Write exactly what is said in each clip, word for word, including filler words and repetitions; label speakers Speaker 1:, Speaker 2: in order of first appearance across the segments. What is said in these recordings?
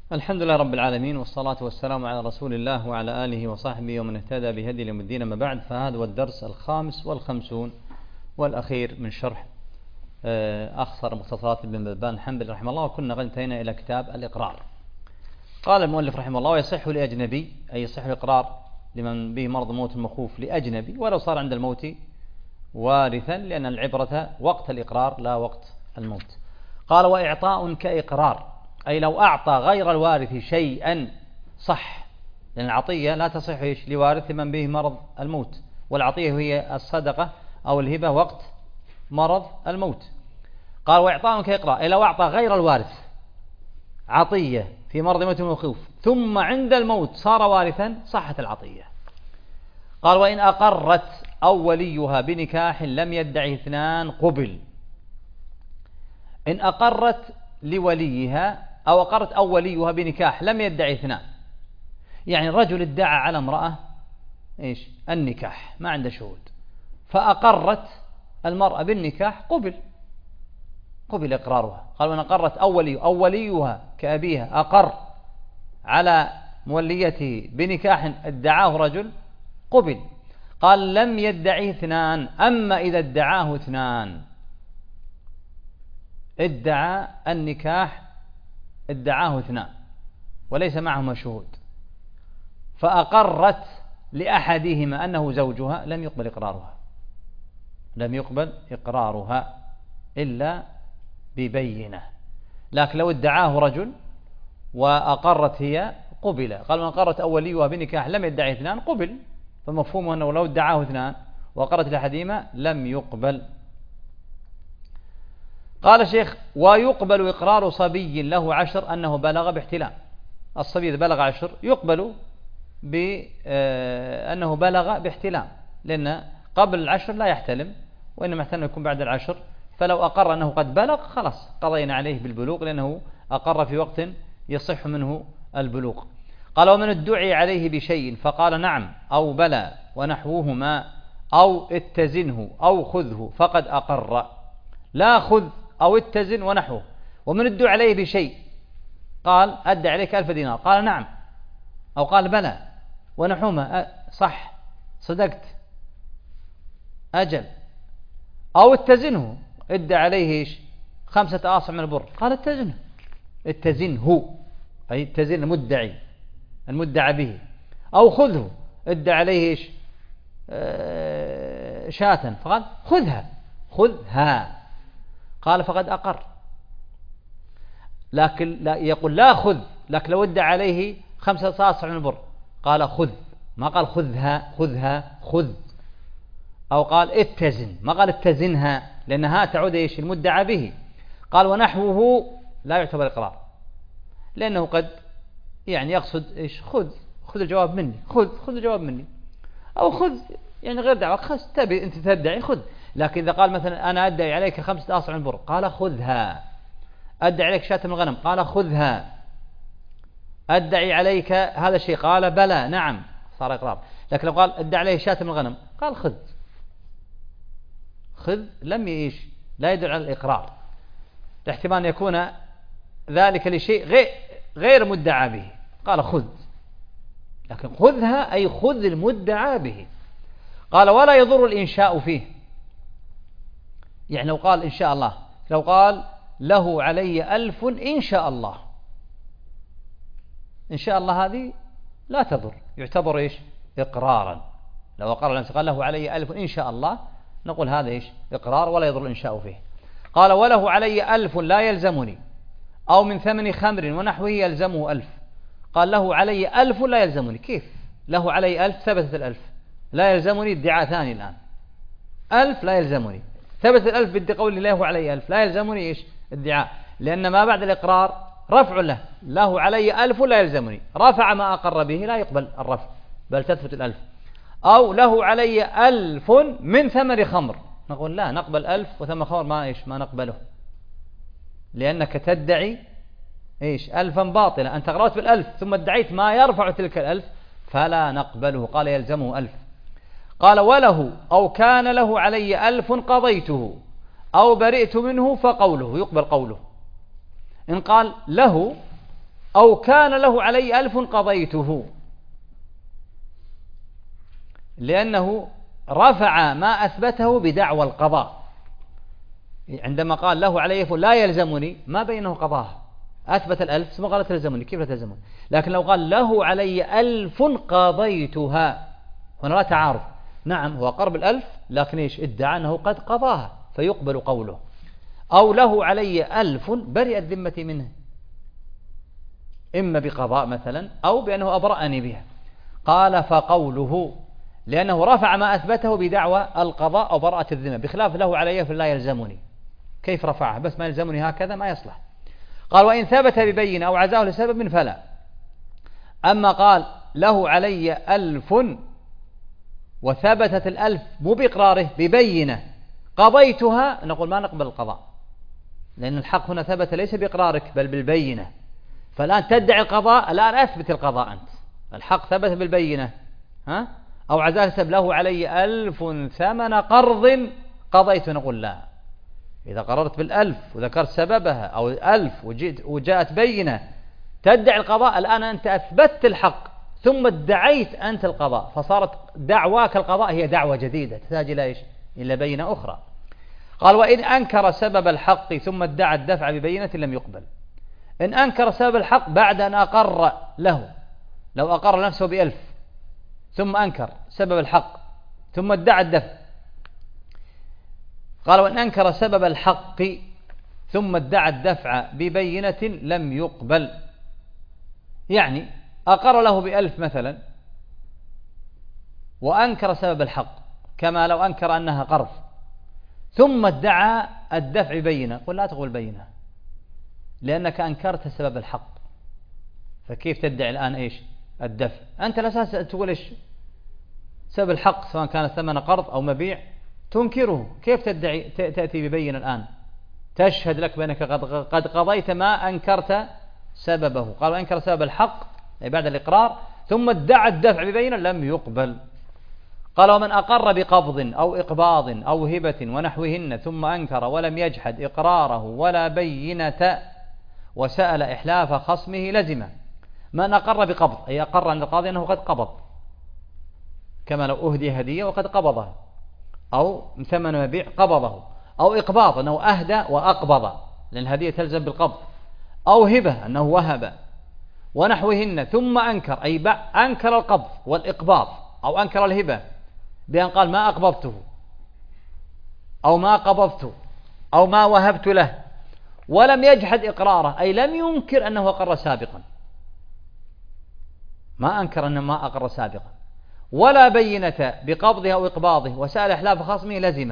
Speaker 1: الحمد لله رب العالمين، والصلاة والسلام على رسول الله وعلى آله وصحبه ومن اهتدى بهدي يوم الدين. أما بعد، فهذا هو الدرس الخامس والخمسون والأخير من شرح أخصر مختصرات ابن بابان الحنبلي رحمه الله. وكنا قد انتهينا إلى كتاب الإقرار. قال المؤلف رحمه الله: ويصح لأجنبي، أي يصح الإقرار لمن به مرض موت مخوف لأجنبي ولو صار عند الموت وارثا، لأن العبرة وقت الإقرار لا وقت الموت. قال: وإعطاء كإقرار، أي لو أعطى غير الوارث شيئا صح، لأن العطية لا تصح لوارث من به مرض الموت، والعطية هي الصدقة أو الهبة وقت مرض الموت. قال: وإعطاء كإقرار، أي لو أعطى غير الوارث عطية في مرض موت مخوف ثم عند الموت صار وارثا صحت العطية. قال: وإن أقرت أو وليها بنكاح لم يدعه اثنان قبل. إن أقرت لوليها أو أقرت أو وليها بنكاح لم يدعي اثنان، يعني الرجل ادعى على امرأة إيش؟ النكاح، ما عنده شهود، فأقرت المرأة بالنكاح قبل قبل إقرارها. قال: وإن أقرت أو ولي أو وليها كأبيها أقر على موليته بنكاح ادعاه رجل قبل. قال: لم يدعي اثنان. أما إذا ادعاه اثنان، ادعى النكاح ادعاه اثنان وليس معهما شهود، فأقرت لأحدهما أنه زوجها، لم يقبل إقرارها لم يقبل إقرارها إلا ببينة. لكن لو ادعاه رجل وأقرت هي قبل. قال: من أقرت أوليها بنكاح لم يدعي اثنان قبل، فمفهومه أنه لو ادعاه اثنان وأقرت لأحدهما لم يقبل. قال الشيخ: ويقبل إقرار صبي له عشر أنه بلغ باحتلام. الصبي إذا بلغ عشر يقبل بأنه بلغ باحتلام، لأن قبل العشر لا يحتلم، وإنما يحتلم يكون بعد العشر. فلو أقر أنه قد بلغ خلاص قضينا عليه بالبلوغ، لأنه أقر في وقت يصح منه البلوغ. قال: ومن ادعي عليه بشيء فقال نعم أو بلى ونحوهما أو اتزنه أو خذه فقد أقر. لا خذ أو اتزن ونحوه. ومن ادعي عليه بشيء قال: أدى عليك ألف دينار، قال نعم أو قال بلى ونحوهما صح صدقت أجل. أو اتزنه، ادى عليه إيش؟ خمسة آصع من البر، قال اتزنه اتزنه أي اتزن المدعي المدعى به. أو خذه، ادى عليه إيش؟ آه شاة، فقال خذها خذها، قال فقد أقر. لكن لا يقول لا خذ، لكن لو ادعى عليه خمسة صاصع من البر قال خذ، ما قال خذها خذها خذ. أو قال اتزن، ما قال اتزنها، لأنها تعود إيش؟ المدعى به. قال: ونحوه لا يعتبر إقرار، لأنه قد يعني يقصد إيش؟ خذ خذ الجواب مني، خذ خذ الجواب مني، أو خذ يعني غير دعوة، خذ تبي أنت تدعي خذ. لكن إذا قال مثلا أنا أدعي عليك خمسة آصع من البر، قال خذها. أدعي عليك شاة من الغنم، قال خذها. أدعي عليك هذا الشيء، قال بلى نعم، صار إقرار. لكن لو قال أدعي عليه شاة من الغنم، قال خذ خذ، لم يعيش، لا يدل على الإقرار، احتمال يكون ذلك لشيء غير, غير مدعى به، قال خذ. لكن خذها أي خذ المدعى به. قال: ولا يضر الإنشاء فيه، يعني لو قال إن شاء الله، لو قال له علي ألف إن شاء الله، إن شاء الله هذه لا تضر، يعتبر إيش؟ إقرارا. لو أقر الإنسان قال له علي ألف إن شاء الله، نقول هذا إيش؟ إقرار، ولا يضر الإنشاء فيه. قال: وله علي ألف لا يلزمني، أو من ثمن خمر ونحوه يلزمه ألف. قال: له علي ألف لا يلزمني، كيف له علي ألف؟ ثبتت الألف، لا يلزمني ادعاء ثاني الآن، ألف لا يلزمني، ثبت الألف بدي قول له علي ألف، لا يلزمني إيش؟ ادعاء، لأن ما بعد الإقرار رفع له، له علي ألف لا يلزمني، رفع ما أقر به لا يقبل الرفع بل تثبت الألف. أو له علي ألف من ثمر خمر، نقول لا، نقبل ألف وثمر خمر ما إيش؟ ما نقبله، لأنك تدعي إيش؟ ألفا باطلة، أنت أقررت بالألف ثم ادعيت ما يرفع تلك الألف، فلا نقبله. قال: يلزمه ألف. قال: وله أو كان له علي ألف قضيته أو برئت منه فقوله، يقبل قوله. إن قال له أو كان له علي ألف قضيته، لأنه رفع ما أثبته بدعوى القضاء. عندما قال له علي ألف لا يلزمني ما بينه قضاها، أثبت الألف ثم قال تلزمني، كيف لا تلزمني؟ لكن لو قال له علي ألف قضيتها هنا لا تعارض. نعم هو قرب الألف لكن إيش ادعى أنه قد قضاها فيقبل قوله. أو له علي ألف برئت ذمتي منه، إما بقضاء مثلا أو بأنه أبرأني بها. قال فقوله لأنه رفع ما أثبته بدعوى القضاء أو براءة الذمة، بخلاف له علي فلا يلزمني. كيف رفعها؟ بس ما يلزمني هكذا ما يصلح. قال وإن ثبت ببينة أو عزاه لسبب فلا. أما قال له علي ألف وثبتت الألف مو بإقراره ببينة قضيتها، نقول ما نقبل القضاء، لأن الحق هنا ثبت ليس بإقرارك بل بالبينة. فالآن تدعي القضاء، الآن أثبت القضاء أنت. الحق ثبت بالبينة ها؟ أو عزاه لسبب له علي ألف ثمن قرض قضيت، نقول لا. إذا قررت بالألف وذكرت سببها أو ألف وجئت وجاءت بينة تدعي القضاء، الآن أنت أثبتت الحق ثم ادعيت أنت القضاء، فصارت دعواك القضاء هي دعوة جديدة تحتاج إلى إيش؟ إلى بينة أخرى. قال وإن أنكر سبب الحق ثم ادعى الدفع ببينة لم يقبل. إن أنكر سبب الحق بعد أن أقر له، لو أقر نفسه بألف ثم أنكر سبب الحق ثم ادعى الدفع، قال وإن أنكر سبب الحق ثم ادعى الدفع ببينة لم يقبل. يعني أقر له بألف مثلا وأنكر سبب الحق كما لو أنكر أنها قرض ثم ادعى الدفع بينة، قل لا تقول بينة لأنك أنكرت سبب الحق، فكيف تدعي الآن إيش؟ الدفع. أنت الأساس تقول إيش؟ سبب الحق سواء كان ثمن قرض أو مبيع تنكره، كيف تدعي تأتي ببينة الآن تشهد لك بأنك قد قضيت ما أنكرت سببه. قال وأنكر سبب الحق أي بعد الإقرار ثم ادعى الدفع ببينة لم يقبل. قال ومن أقر بقبض أو إقباض أو هبة ونحوهن ثم أنكر ولم يجحد إقراره ولا بينة وسأل إحلاف خصمه لزمه. من أقر بقبض أي أقر عند القاضي أنه قد قبض، كما لو أهدي هدية وقد قبضها، أو ثمن مبيع قبضه، أو إقباض أنه أهدى وأقبض لأن الهدية تلزم بالقبض، أو هبة أنه وهب ونحوهن ثم أنكر أي أنكر القبض والإقباض أو أنكر الهبة بأن قال ما أقبضته أو ما قبضته أو ما وهبت له، ولم يجحد إقراره أي لم ينكر أنه أقر سابقا، ما أنكر أنه ما أقر سابقا، ولا بينة بقبضه أو إقباضه وسأل إحلاف خصمه لزمه.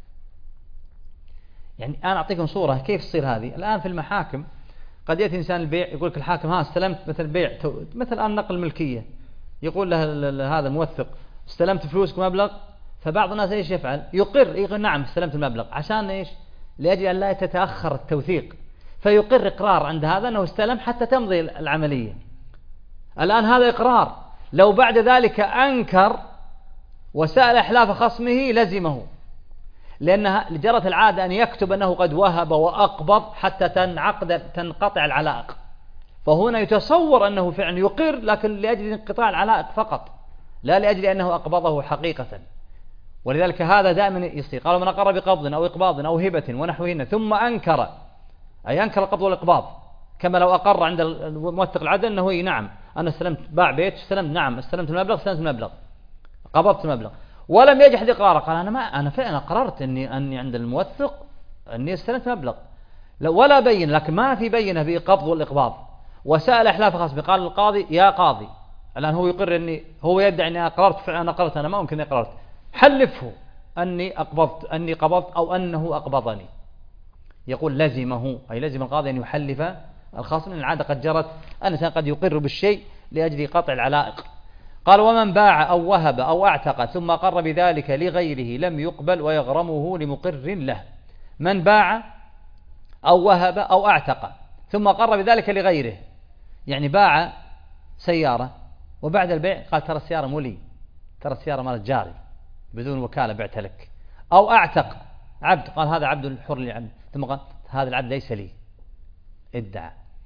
Speaker 1: يعني أنا أعطيكم صورة كيف تصير هذه الآن في المحاكم. قد يأتي إنسان البيع يقول لك الحاكم ها استلمت مثل بيع مثل الآن نقل ملكية، يقول له هذا الموثق استلمت فلوسك مبلغ، فبعض الناس ايش يفعل؟ يقر يقول نعم استلمت المبلغ، عشان ايش؟ لأجل أن لا تتأخر التوثيق، فيقر إقرار عند هذا أنه استلم حتى تمضي العملية. الآن هذا إقرار، لو بعد ذلك أنكر وسأل إحلاف خصمه لزمه، لأنها جرت العادة أن يكتب أنه قد وهب وأقبض حتى تنعقد تنقطع العلائق، فهنا يتصور أنه فعلا يقر لكن لأجل انقطاع العلائق فقط لا لأجل أنه أقبضه حقيقة. ولذلك هذا دائما يصير. قالوا من أقر بقبض أو إقباض أو هبة ونحوهن ثم أنكر أي أنكر القبض والإقباض، كما لو أقر عند الموثق العدل أنه نعم أنا استلمت باع بيت استلمت نعم استلمت المبلغ استلمت المبلغ قبضت المبلغ، ولم يجحد إقراره قال أنا ما أنا فعلا قررت أني أني عند الموثق أني استلمت مبلغ، ولا بين لكن ما في بينه بقبض والإقباض وسأل إحلاف خصمه. قال القاضي يا قاضي الآن هو يقر أني هو يدعي أني أقررت فعلا أنا قررت أنا ما ممكن أقررت، حلفه أني أقبضت أني قبضت أو أنه أقبضني. يقول لزمه أي لزم القاضي أن يحلف الخصم، لأن العادة قد جرت الإنسان قد يقر بالشيء لأجل قطع العلائق. قال ومن باع أو وهب أو اعتق ثم أقر بذلك لغيره لم يقبل ويغرمه لمقر له. من باع أو وهب أو اعتق ثم أقر بذلك لغيره، يعني باع سيارة وبعد البيع قال ترى السيارة مو لي، ترى السيارة مال جاري بدون وكالة بعتها لك، أو اعتق عبد قال هذا عبد حر لعبد ثم قال هذا العبد ليس لي ادعى،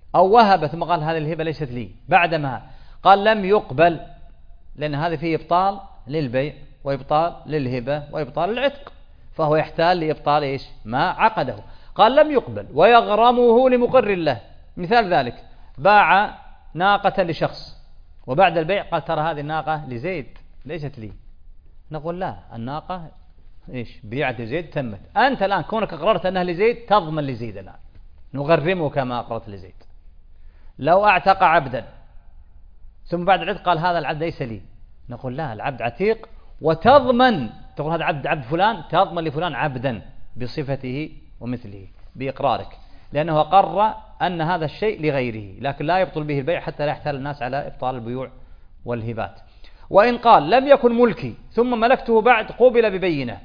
Speaker 1: أو وهب ثم قال هذه الهبة ليست لي بعدما قال لم يقبل، لأن هذا فيه إبطال للبيع وإبطال للهبة وإبطال للعتق، فهو يحتاج لإبطال إيش ما عقده. قال لم يقبل ويغرمه لمقر له. مثال ذلك باع ناقة لشخص وبعد البيع قال ترى هذه الناقة لزيد ليست لي، نقول لا، الناقة إيش بيعت لزيد تمت، أنت الآن كونك أقررت أنها لزيد تضمن لزيد، الآن نغرمه كما أقررت لزيد. لو أعتق عبدا ثم بعد العتق قال هذا العبد ليس لي، نقول لا، العبد عتيق وتضمن، تقول هذا عبد عبد فلان، تضمن لفلان عبدا بصفته ومثله بإقرارك، لأنه قرر أن هذا الشيء لغيره، لكن لا يبطل به البيع حتى لا يحتال الناس على إبطال البيوع والهبات. وإن قال لم يكن ملكي ثم ملكته بعد قوبل ببينة،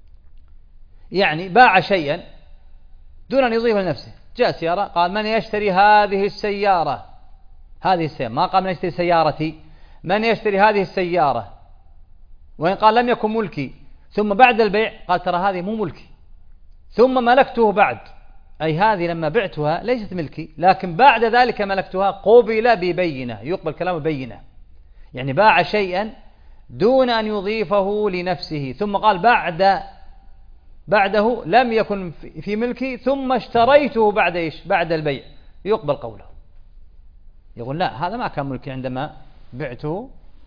Speaker 1: يعني باع شيئا دون أن يضيف لنفسه، جاء سيارة قال من يشتري هذه السيارة، هذه السيارة، ما قال من يشتري سيارتي، من يشتري هذه السيارة. وإن قال لم يكن ملكي ثم بعد البيع قال ترى هذه مو ملكي ثم ملكته بعد، أي هذه لما بعتها ليست ملكي لكن بعد ذلك ملكتها، قوبل ببينة، يقبل كلام بينة، يعني باع شيئا دون أن يضيفه لنفسه ثم قال بعد بعده لم يكن في ملكي ثم اشتريته بعد إيش بعد البيع، يقبل قوله، يقول لا، هذا ما كان ملكي عندما بعته،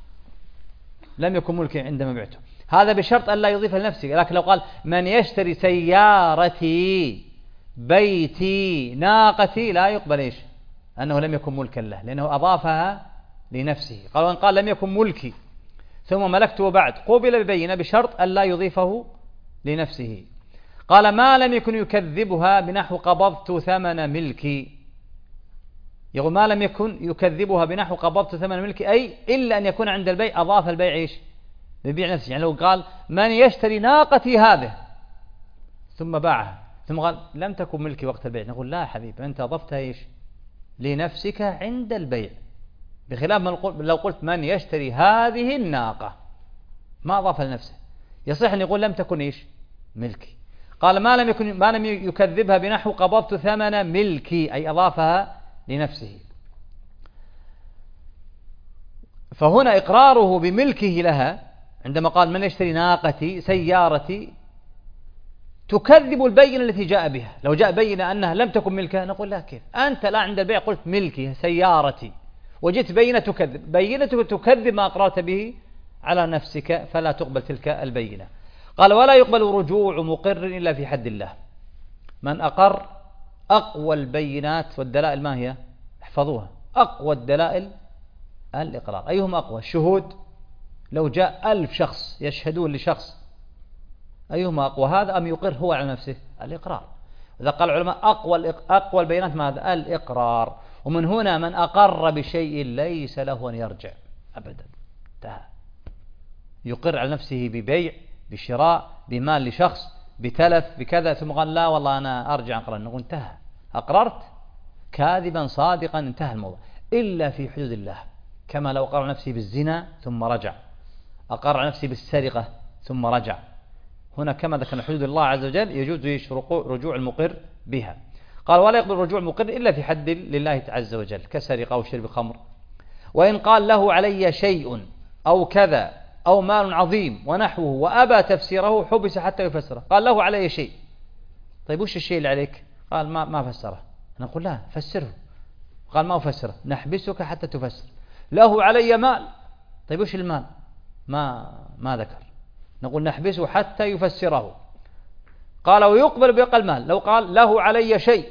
Speaker 1: لم يكن ملكي عندما بعته، هذا بشرط أن لا يضيف لنفسه. لكن لو قال من يشتري سيارتي بيتي ناقتي لا يقبل إيش أنه لم يكن ملكا له، لأنه أضافها لنفسه. قال وإن قال لم يكن ملكي ثم ملكته بعد قوبل ببينة بشرط أن لا يضيفه لنفسه. قال ما لم يكن يكذبها بنحو قبضت ثمن ملكي، يقول ما لم يكن يكذبها بنحو قبضت ثمن ملكي، أي إلا أن يكون عند البيع أضاف البيع إيش ببيع نفسه. يعني لو قال من يشتري ناقتي هذه ثم باعها ثم قال لم تكن ملكي وقت البيع، نقول لا حبيب، أنت أضفتها إيش لنفسك عند البيع، بخلاف ما لو قلت من يشتري هذه الناقة ما أضاف لنفسه، يصح أن يقول لم تكن إيش ملكي. قال ما لم يكن ما لم يكذبها بنحو قبضت ثمن ملكي، أي أضافها لنفسه. فهنا إقراره بملكه لها عندما قال من يشتري ناقتي سيارتي تكذب البينة التي جاء بها. لو جاء بينة أنها لم تكن ملكها نقول لا، كيف أنت لا عند البيع قلت ملكي سيارتي وجدت بينة تكذب، بينة تكذب ما أقررت به على نفسك فلا تقبل تلك البينة. قال ولا يقبل رجوع مقر إلا في حد الله. من أقر أقوى البينات والدلائل ما هي؟ احفظوها، أقوى الدلائل الإقرار. أيهم أقوى؟ الشهود، لو جاء ألف شخص يشهدون لشخص أيهما أقوى، هذا أم يقر هو على نفسه؟ الإقرار. إذا قال العلماء أقوى أقوى البينات ماذا؟ الإقرار. ومن هنا من أقر بشيء ليس له أن يرجع أبدا، انتهى، يقر على نفسه ببيع بشراء بمال لشخص بتلف بكذا ثم قال لا والله أنا أرجع أقرر، نقول انتهى، أقررت كاذبا صادقا، انتهى الموضوع، إلا في حدود الله، كما لو أقر نفسه بالزنا ثم رجع، أقر نفسه بالسرقة ثم رجع، هنا كما ذكرنا حدود الله عز وجل يجوز رجوع المقر بها. قال ولا يقبل رجوع المقر إلا في حد لله عز وجل كسرقة أو شرب خمر. وإن قال له علي شيء أو كذا أو مال عظيم ونحوه وأبى تفسيره حبس حتى يفسره. قال له علي شيء، طيب وش الشيء اللي عليك؟ قال ما ما فسره، نقول لا فسره. قال ما أفسره، نحبسك حتى تفسر. له علي مال، طيب وش المال؟ ما ما ذكر، نقول نحبسه حتى يفسره. قال ويقبل بأقل المال. لو قال له علي شيء،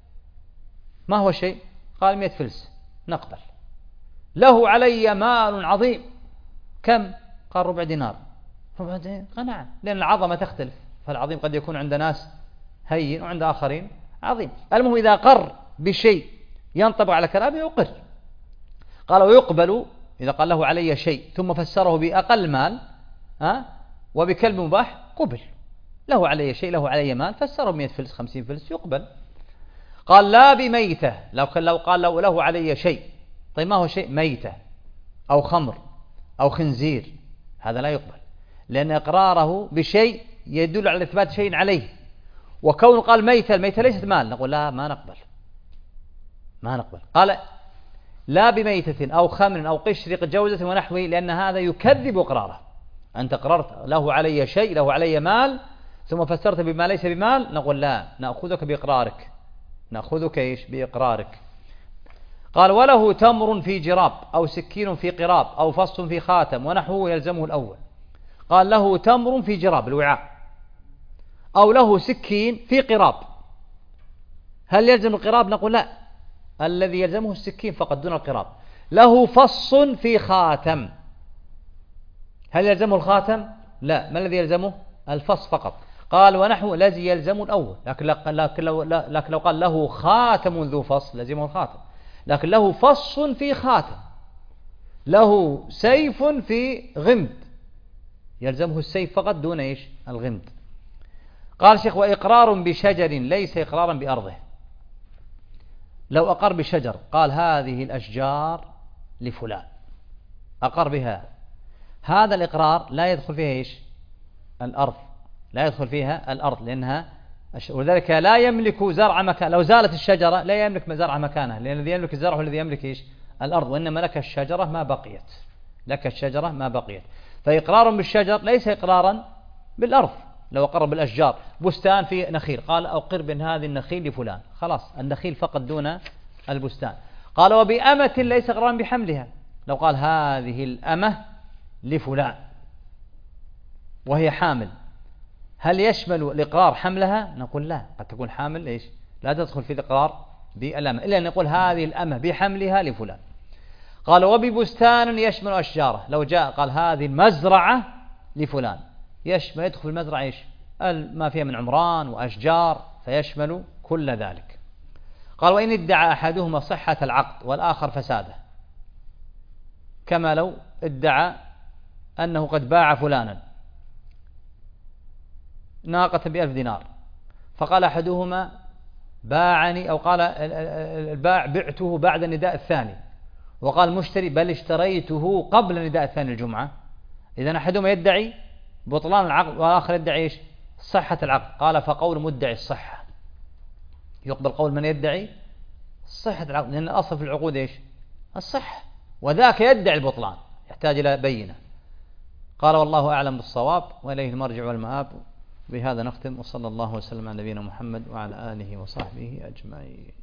Speaker 1: ما هو الشيء؟ قال مئة فلس، نقبل. له علي مال عظيم، كم؟ قال ربع دينار. ربع دينار، قال نعم، لأن العظمة تختلف، فالعظيم قد يكون عند ناس هين وعند آخرين عظيم. المهم إذا قر بشيء ينطبق على كلامه يقر. قال ويقبل إذا قال له علي شيء ثم فسره بأقل مال ها وبكلب مباح قبل. له علي شيء، له علي مال، فسره مئة فلس خمسين فلس يقبل. قال لا بميتة، لو كان لو قال له, له علي شيء، طيب ما هو شيء؟ ميتة أو خمر أو خنزير، هذا لا يقبل، لأن إقراره بشيء يدل على إثبات شيء عليه، وكون قال ميتة، الميتة ليست مال، نقول لا ما نقبل ما نقبل. قال لا بميتة أو خمر أو قشر جوزة ونحوه، لأن هذا يكذب إقراره. أنت قررت له علي شيء، له علي مال، ثم فسرت بما ليس بمال، نقول لا، نأخذك بإقرارك، نأخذك إيش؟ بإقرارك. قال وله تمر في جراب أو سكين في قراب أو فص في خاتم ونحوه يلزمه الأول. قال له تمر في جراب الوعاء أو له سكين في قراب، هل يلزم القراب؟ نقول لا، الذي يلزمه السكين فقط دون القراب. له فص في خاتم، هل يلزمه الخاتم؟ لا، ما الذي يلزمه؟ الفص فقط. قال ونحو الذي يلزم الأول، لكن, لكن, لو لكن لو قال له خاتم ذو فص لزمه الخاتم، لكن له فص في خاتم، له سيف في غمد، يلزمه السيف فقط دون إيش؟ الغمد. قال شيخ وإقرار بشجر ليس إقرارا بأرضه. لو أقر بشجر قال هذه الأشجار لفلان، أقر بها، هذا الإقرار لا يدخل فيها إيش؟ الأرض، لا يدخل فيها الأرض، لأنها ولذلك لا يملك زرع مكان. لو زالت الشجرة لا يملك زرع مكانها، لأن الذي يملك الزرع هو الذي يملك إيش؟ الأرض، وإنما لك الشجرة ما بقيت، لك الشجرة ما بقيت. فإقرار بالشجر ليس إقرارا بالأرض. لو أقر بالأشجار، بستان في نخيل، قال أقر بأن هذه النخيل لفلان، خلاص النخيل فقط دون البستان. قال وبأمة ليس إقرارا بحملها. لو قال هذه الأمة لفلان وهي حامل، هل يشمل الإقرار حملها؟ نقول لا، قد تكون حامل إيش؟ لا تدخل في الإقرار بالأمة، إلا أن نقول هذه الأمة بحملها لفلان. قال وببستان يشمل أشجاره. لو جاء قال هذه المزرعة لفلان، يشمل يدخل المزرعة إيش؟ ما فيها من عمران وأشجار، فيشمل كل ذلك. قال وإن ادعى أحدهما صحة العقد والآخر فساده، كما لو ادعى أنه قد باع فلانا ناقة بألف دينار، فقال أحدهما باعني، أو قال الباع بعته بعد النداء الثاني، وقال مشتري بل اشتريته قبل النداء الثاني الجمعة، إذن أحدهما يدعي بطلان العقد والآخر يدعي إيش؟ صحة العقد. قال فقول مدعي الصحة يقبل قول من يدعي صحة العقد، لأن الأصل في العقود إيش؟ الصحة، وذاك يدعي البطلان، يحتاج إلى بينة. قال والله أعلم بالصواب وإليه المرجع والمآب. بهذا نختم، وصلى الله وسلم على نبينا محمد وعلى آله وصحبه أجمعين.